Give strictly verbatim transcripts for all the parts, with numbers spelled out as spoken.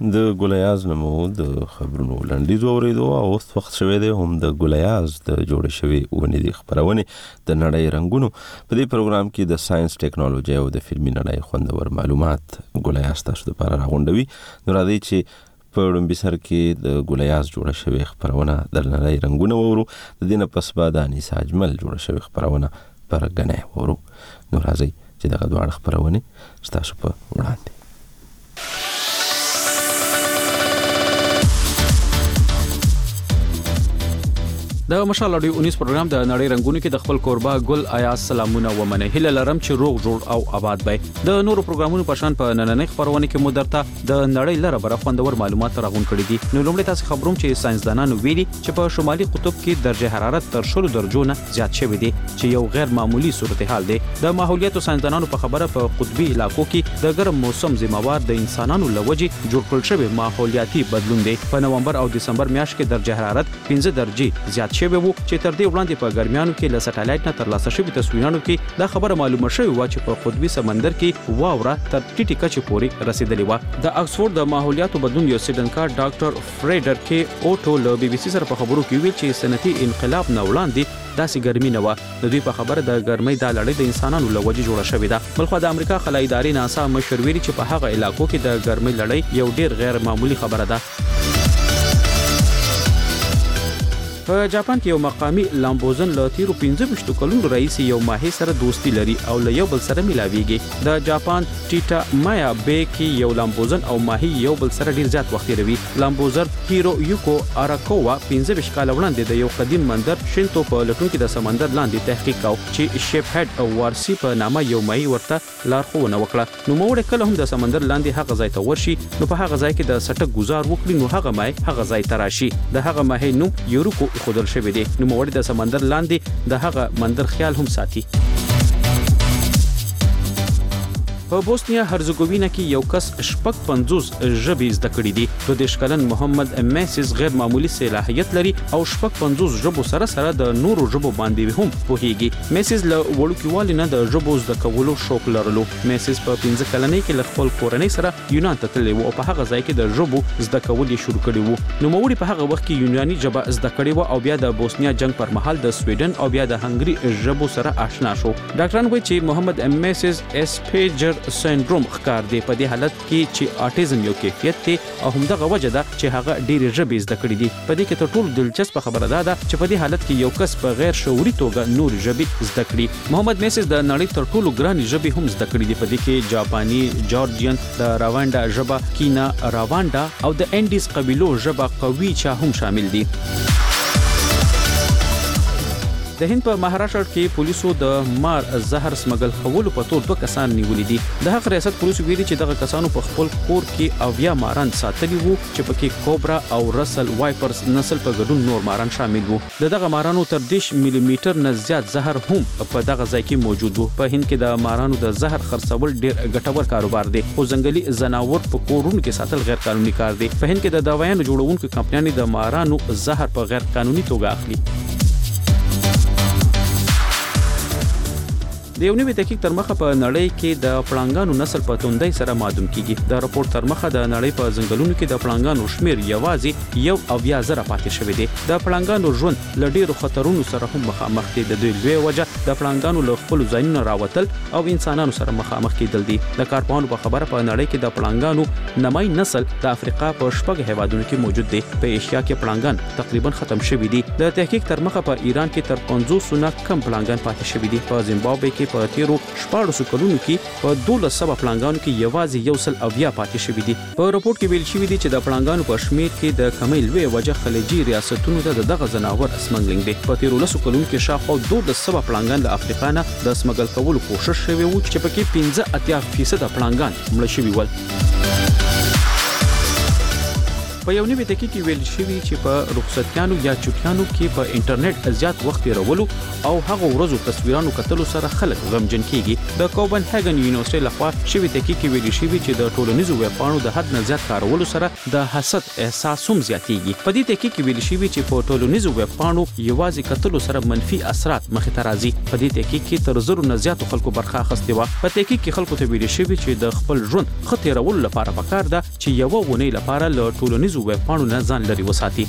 د ګولیاز نمو د خبرونو لنډیز اوریدو او اوس وخت شوی دی هم د ګولیاز د جوړ شوی ونې د خبرونه د نړۍ رنگونو په دې پروګرام کې د ساينس ټیکنالوژي او د فلمي نړۍ خوندور معلومات ګولیاز تاسو لپاره راغونډوي. نو راځي چې په لومبي سر کې د ګولیاز جوړ شوی خبرونه د نړۍ رنگونو ورو د دینه پس بادانی ساجمل جوړ شوی خبرونه پرګنه ورو. نو راځي چې دغه دوه خبرونه تاسو په وړاندې د مشال اډیو انیس پروګرام د نړۍ رنگونو کې د خپل کوربه ګل آیاز سلامونه ومنه هله لرم چې روغ جوړ او آباد وي. د نورو پروګرامونو په شان په نننۍ خبرونه کې مو درته د نړۍ لره بر خوندور معلومات راغون کړي دي. نو لومړی تاسو خبروم چې ساينسدانانو ویلي چې په شمالي قطب کې درجه حرارت تر شلو درجو نه زیات شوی دی چې یو غیر معمولی صورتحال دی. د ماحولیات ساينسدانانو په خبره په قطبي علاقو کې د ګرم موسم ذمہوار د انسانانو لوجي جوړ کړل شوی ماحولیاتي بدلون دی. په نومبر او دسمبر میاشت کې درجه حرارت پنځه درجه زیات شوی وو چې تر دې وړاندې په ګرمیانو کې له سټلایټ نه ترلاسه شوی تصویرونو کې دا خبره معلومه شوې و چې په قطبي سمندر کې واوره تر ټیټی کچې پورې رسیدلې و. د اکسفورد د ماحولیاتو بدلون یو سیډنکار ډاکټر فریډر کې اوټو له بي بي سي سره په خبرو کې ویل چې صنعتي انقلاب نه وړاندې داسې ګرمي نه و. د دوی په خبره د ګرمۍ د لړۍ د انسانانو له وجې جوړه شوې ده. بلخو د امریکا خلای ادارې ناسا مشر ویلي چې په هغه علاقو کې د ګرمۍ لړۍ یو ډیر غیر معمولی خبره ده. په جاپان کې یو مقامي لامبوزن له تیرو پنځه ویشت کلونو راهیسې یو ماهي سره دوستي لري او له یو بل سره ملاويږي. د جاپان ټیټا مایا بې کې یو لامبوزن او ماهي یو بل سره ډیر زیات وخت تیروي. لامبوزر هیرو یوکو اراکووا پنځه ویشت کال وړاندې د یو قدیم مندر شینتو په لټون کې د سمندر لاندې تحقیق کاوه چې شیپ هډ او وارسي په نامه یو ماهي ورته لارښوونه وکړه. نو موږ کله هم د سمندر لاندې هغه ځای ته ورشي نو په هغه ځای کې د سټک گزار وکړي نو هغه ماهي هغه ځای ته راشي. د هغه ماهي نوم یوروکو خودل شوی دی. نو موړي د سمندر لاندې د هغه مندر خیال هم ساتي. په بوسنیا هرزګووینا کې یو کس شپږ پنځوس ژبې زده کړې دي. د دې شکلن محمد میسز غیر معمولی صلاحیت لري او شپږ پنځوس ژبو سره سره د نورو ژبو باندې هم پوهیږي. میسز له وړوکیوالي نه د ژبو زده کولو شوق لرلو. میسز په پنځه کلنۍ کې له خپل کورنۍ سره یونان ته تللی و او په هغه ځای کې د ژبو زده کول یې شروع کړي وو. نو موږ په هغه وخت کې یوناني ژبه زده کړې و او بیا د بوسنیا جنگ پر مهال د سویډن او بیا د هنګري ژبو سره آشنا شو. ډاکټران وایي چې محمد میسز اسپیجر سندروم ښکار دی. په دې حالت کې چې اټیزم یو کیفیت دی او همدغه وجه ده چې هغه ډېرې ژبې زده کړې دي. په دې کې تر ټولو دلچسپه خبره ده چې په دې حالت کې یو کس په غیر شعوري توګه نور ژبې زده کړي. محمد میسز د نړۍ تر ټولو ګرانې ژبې هم زده کړې دي. په دې کې جاپاني، جورجین، د راوانډا ژبه، کینا راوانډا او د انډیز قبیلو ژبه قویچا هم شامل دي. د هند په مهاراشټر کې پولیسو د مار زهر سمګل کولو په تور دوه کسان نیولې دي. د هغه ریاست پولیسو ویلي چې دغه کسانو په خپل کور کې اویا ماران ساتلي وو چې پکې کوبرا او رسل وایپرز نسل په ګډون نور ماران شامل وو. د دغه مارانو تر دیش ملي میټر نه زیات زهر هم په دغه ځای کې موجود وو. په هند کې د مارانو د زهر خرڅول ډیر ګټور کاروبار دی. خو ځنګلي ځناور په کورونو کې ساتل غیر قانوني کار دی. په هند کې د دوايانو جوړونکو کمپنیانو د مارانو زهر په غیر قانوني توګه اخلي. د یو نوي تحقیق تر مخه په نړۍ کې د پړانګانو نسل په توندۍ سره معلوم کیږي. د راپور تر مخه د نړۍ په ځنګلونو کې د پړانګانو شمیر یوازې یو اویا زره پاتې شوی دی. د پړانګانو ژوند له ډیرو خطرونو سره هم مخامخ دي. د دوی لوی وجه د پړانګانو له خپل ځایونو راوتل او انسانانو سره مخامخ کېدل دي. د کارپوهانو په خبره په نړۍ کې د پړانګانو نمای نسل د افریقا په شپږ هیوادونو کې موجود دی. په ایشیا کې پړانګان تقریبا ختم شوي دي. د تحقیق تر مخه په ایران کې تر پنځوس نه کم پړانګان پاتې شوي دي. په زیمبابوې کې په تیرو شپاړسو کلونو کې په دولس سوه پړانګانو کې یوازې یو سل اویا پاتې شوي دي. په راپور کې ویل شوي دي چې د پړانګانو په شمیر کې د کمۍ لوی وجه خلیجي ریاستونو ته دغه ځناور اسمګلینګ دی. په تیرو لسو کلونو کې شاوخوا دولس سوه پړانګان له افریقا نه د اسمګل کولو کوشش شوی و چې پکې پنځه اتیا فیصد پړانګان مړه شوي ول. په یو نوي تحقیق کې ویل شوی چې په رخصتیانو یا چټیانو کې په انټرنیټ زیات وخت تیرولو او هغه ورځو تصویرانو کتلو سره خلک غمجن کیږي. د کوپنهاګن یونیورسيټي لخوا شوی تحقیق کې ویل شوی چې د ټولنیزو ویبپاڼو د حد نه زیات کارولو سره د حسد احساس هم زیاتیږي. په دې تحقیق کې ویل شوی چې په ټولنیزو ویبپاڼو یوازې کتلو سره منفي اثرات مخې ته راځي. په دې تحقیق کې تر زرو نه زیاتو خلکو برخه اخیستې و. په تحقیق کې خلکو ته ویل شوی چې د خپل ژوند ښه تیرولو لپاره پکار ده چې یو ونې لپاره له ټولنیزو ویبپاڼو نه ځان لري وساتي.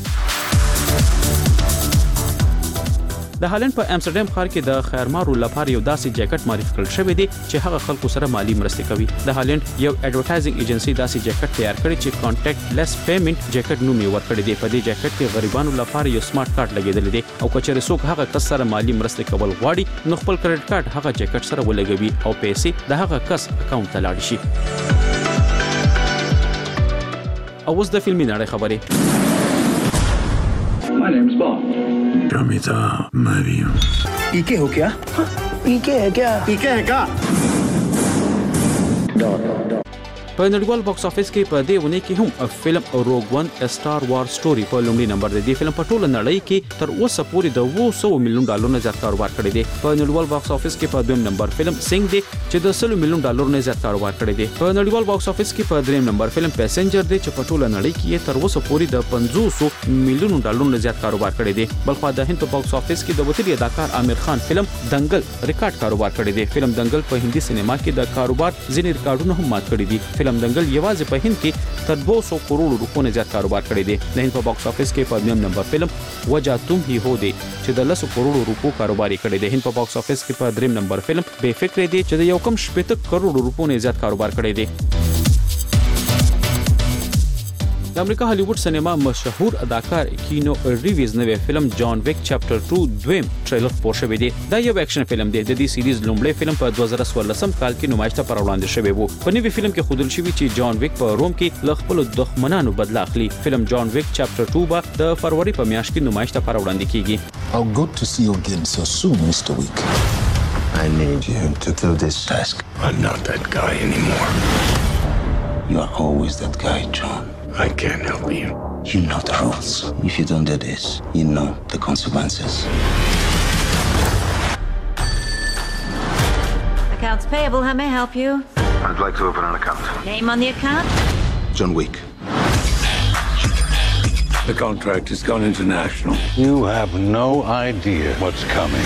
د هالند په امستردام ښار کې د خیرمارو لپاره یو داسې جاکټ معرفي کړل شوی دی چې هغه خلکو سره مالی مرسته کوي. د هالند یو ایډورټایزینګ ایجنسی داسې جاکټ تیار کړی چې کانټیکټ لیس پیمنٹ جاکټ نوم یې ورکړی دی. په دې جاکټ کې غریبانو لپاره یو سمارټ کارت لګیدل دی او کچېرې څوک هغه کس سره مالی مرسته کول غواړي نو خپل کریډټ کارت هغه جاکټ سره ولګوي او پیسې د هغه کس اکاونټ ته لاړ شي. او اوس د فلمي نړۍ خبرې. My name's Bond. Ramita Mariam. पीके हो क्या? पीके है क्या? पीके है क्या? په نړیوال باکس افیس کې په دې ونه کې هم فلم روګ ون سٹار وار سټوري په لومړي نمبر دی. د فلم په ټوله نړۍ کې تر اوسه پورې د اوه سوه میلیون ډالر نه زیات کاروبار کړی دی. په نړیوال باکس افیس کې په دویم نمبر فلم سینګ دی چې د سل میلیون ډالر نه زیات کاروبار کړی دی. په نړیوال باکس افیس کې په دریم نمبر فلم پیسنجر دی چې په ټوله نړۍ کې تر اوسه پورې د پنځوس میلیون ډالر نه زیات کاروبار کړی دی. بلخو د هند په باکس افیس کې د وتلی اداکار عامر خان فلم دنګل ریکارډ کاروبار کړی دی. فلم دنګل په هندي سینما کې د کاروبار ځینې ریکارډونه هم مات کړی دي. فلم دنګل یوازې په هند کې تر دوه سوه کروڑ روپیو نه زیات کاروبار کړی دی. د هند په باکس افیس کې په دویم نمبر فلم وجہ تم ہی ہو دی چې د لس کروڑ روپیو کاروبار کړی دی. هند په باکس افیس کې په دریم نمبر فلم بے فکر دی چې د یو کم شپږ کروڑ روپیو نه زیات کاروبار کړی دی. د امریکا هالیوډ سینما مشهور اداکار کینو ریویز نوې فلم جان ویک چپټر دو دویم ټریلر خپور شوی دی. دا یو اکشن فلم دی. د دې سیریز لومړی فلم په دوه زره څوارلسم کال کې نمایش ته پر وړاندې شوی وو. په نوې فلم کې ښودل شوی چې جان ویک په روم کې له خپل دښمنانو بدله اخلي. فلم جان ویک چپټر دو به د فروری په میاشت کې نمایش ته پر وړاندې کیږي. How good to see you again so soon, Mister Wick. I need you to do this task. I'm not that guy anymore. You are always that guy, John. I can't help you. You know the rules. If you don't do this, you know the consequences. Accounts payable, how may I help you? I'd like to open an account. Name on the account? John Wick. The contract has gone international. You have no idea what's coming.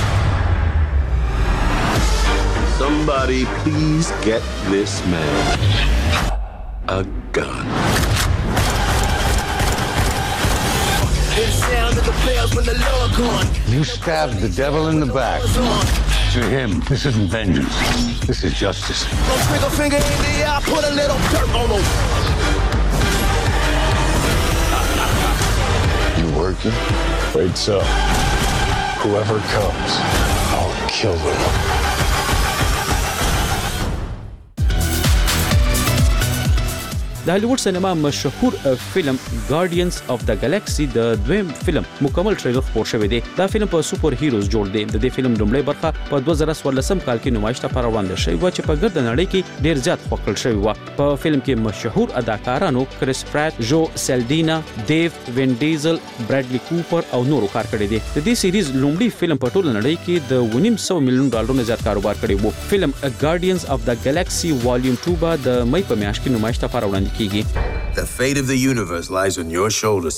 Somebody please get this man a gun. You stabbed the devil in the back. To him, this isn't vengeance. This is justice. You working? Wait up. Whoever comes, I'll kill them. د هالیوډ سینما مشهور فلم ګارډینز اف د ګالاکسي د دویم فلم مکمل ټریلر خپور شوی دی. دا فلم په سوپر هیروز جوړ دی. د دې فلم لومړی برخه په دوه زره څوارلسم کال کې نمایش ته پر وړاندې شوی و چې په ګرد نړۍ کې ډیر زیات خوښ شوی و. په فلم کې مشهور اداکارانو کریس پرات، جو سیلډینا، دیو وین ډیزل، برادلی کوپر او نورو کار کړی دی. د دې سیریز لومړی فلم په ټوله نړۍ کې د ونیم سو میلیون ډالر نه زیات کاروبار کړی وو. فلم ګارډینز اف د ګالاکسي والیوم دو به د مې په میاشت کې نمایش ته پر وړاندې کیږي. The fate of the universe lies on your shoulders.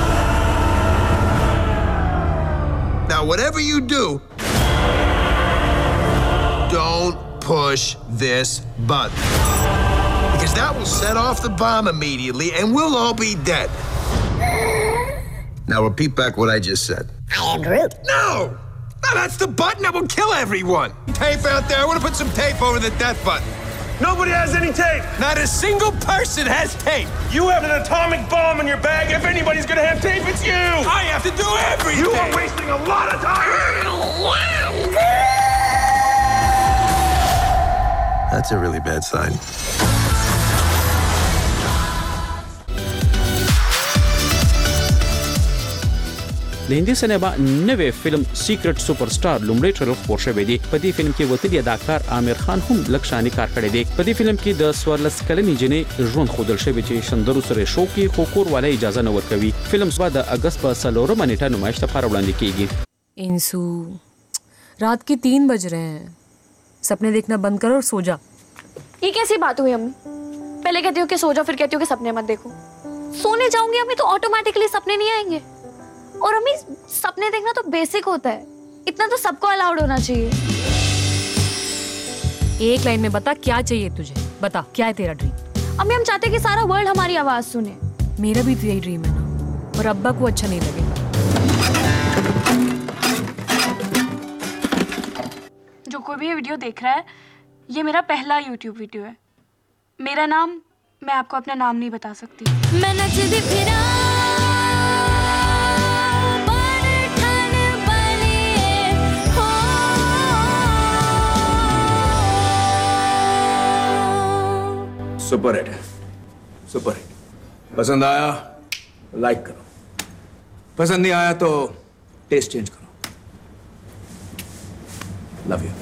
Now, whatever you do, don't push this button. Because that will set off the bomb immediately and we'll all be dead. Now, repeat back what I just said. I am Groot. No! No, that's the button that will kill everyone. Tape out there. I want to put some tape over the death button. Nobody has any tape. Not a single person has tape. You have an atomic bomb in your bag. If anybody's gonna have tape, it's you. I have to do everything. You are wasting a lot of time. That's a really bad sign. د هندي سینما نوې فلم سیکرټ سپرسټار لومړی ټریلر خپور شوی دی. په دې فلم کې وتلی اداکار عامر خان هم لکشاني کار کړی دی. په دې فلم کې د سوارلس کلنې جنې ژوند خودل شوی چې شندرو سره شو کې خو کور والے اجازه نه ورکوي. فلم سبا د اگست په څلورمه نیټه نمایش لپاره وړاندې کیږي. इंसू रात के तीन बज रहे हैं, सपने देखना बंद करो और सो जा. ये कैसी बात हुई अम्मी? पहले कहती हो कि सो जाओ, फिर कहती हो कि सपने मत देखो. सोने जाऊंगी अम्मी तो ऑटोमेटिकली सपने नहीं आएंगे. और अम्मी सपने देखना तो बेसिक होता है, इतना तो सबको अलाउड होना चाहिए. एक लाइन में बता क्या चाहिए तुझे, बता क्या है तेरा ड्रीम? अम्मी हम चाहते कि सारा वर्ल्ड हमारी आवाज सुने. मेरा भी तो यही ड्रीम है ना, और अब्बा को अच्छा नहीं लगेगा. जो कोई भी ये वीडियो देख रहा है, ये मेरा पहला यूट्यूब वीडियो है. मेरा नाम मैं आपको अपना नाम नहीं बता सकती. मैं नचदी फिरा सुपर हिट है, सुपर हिट. पसंद आया लाइक करो, पसंद नहीं आया तो टेस्ट चेंज करो. Love you.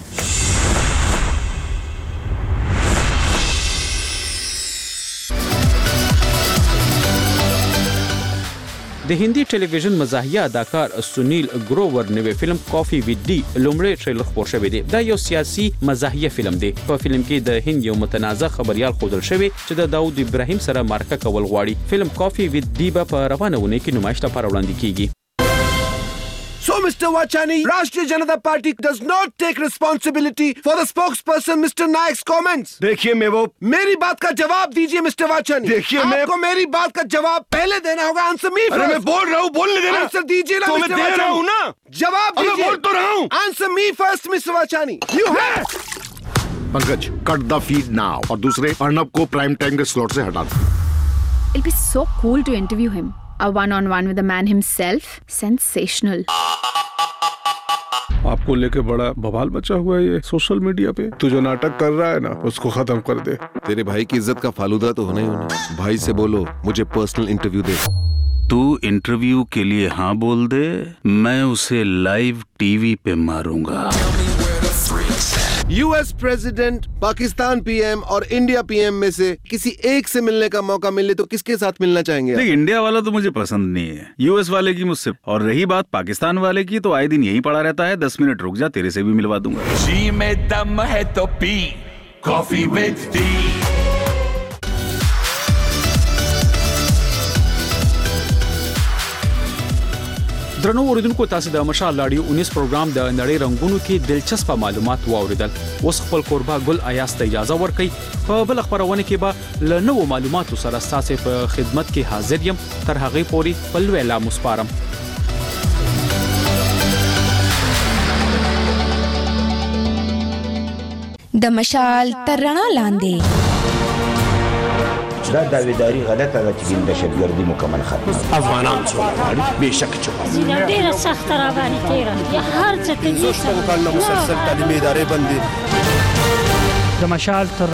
د هندي ټلویزیون مزاحیه اداکار سنیل ګروور نوې فلم کافی وذ ډی لومړی ټریلر خپور شوی دی. دا یو سیاسي مزاحیه فلم دی. په فلم کې د هند یو متنازع خبريال خودل شوی چې د داوود ابراهیم سره مارکه کول غواړي. فلم کافی وذ ډی په روانه ونه کې نمایش لپاره وړاندې کیږي. So, Mister Vachani, Rashtriya Janata Party does not take responsibility for the spokesperson Mister Naik's comments. देखिए मैं वो मेरी बात का जवाब दीजिए मिस्टर वाचनी. देखिए मैं आपको मेरी बात का जवाब पहले देना होगा. Answer me. अरे मैं बोल रहा हूँ, बोलने देना. आंसर दीजिए ना तो मैं दे रहा हूँ ना. जवाब दीजिए. मैं बोल तो रहा हूँ. Answer me first mister Vachani. You have. Pankaj, cut the feed now. और दूसरे अर्नब को प्राइम टाइम के स्लॉट से हटा दो. It'll be so cool to interview him. A one-on-one with the man himself. Sensational. आपको लेके बड़ा बवाल मचा हुआ है ये सोशल मीडिया पे. तू जो नाटक कर रहा है ना, उसको खत्म कर दे. तेरे भाई की इज्जत का फालूदा तो होना ही होना. भाई से बोलो मुझे पर्सनल इंटरव्यू दे. तू इंटरव्यू के लिए हाँ बोल दे, मैं उसे लाइव टीवी पे मारूंगा. यूएस प्रेसिडेंट, पाकिस्तान पीएम और इंडिया पीएम में से किसी एक से मिलने का मौका मिले तो किसके साथ मिलना चाहेंगे? देख, इंडिया वाला तो मुझे पसंद नहीं है. यूएस वाले की मुझसे. और रही बात पाकिस्तान वाले की, तो आए दिन यही पड़ा रहता है. दस मिनट रुक जा, तेरे से भी मिलवा दूंगा. जी में दम है तो पी कॉफी विद टी. درنو اوریدونکو، تاسو د مشال رادیو انیس پروګرام د نړۍ رنگونو کې دلچسپ معلومات واوریدل. اوس خپل قربا ګل ایاس ته اجازه ورکړئ. په بل خبرونه کې به له نوو معلوماتو سره تاسو په خدمت کې حاضر یم. تر هغه پورې بل ویلا مسپارم. د مشال تر رڼا لاندې دا داویداری غلطه ده چې د دهشتګردي مکمل ختمه. افغانان څو غواړي بېشک چې زینه ډېره سخته راباندې تېره یا هر څه کوي. مسلسل تعلیمي ادارې بندي. د مشال تر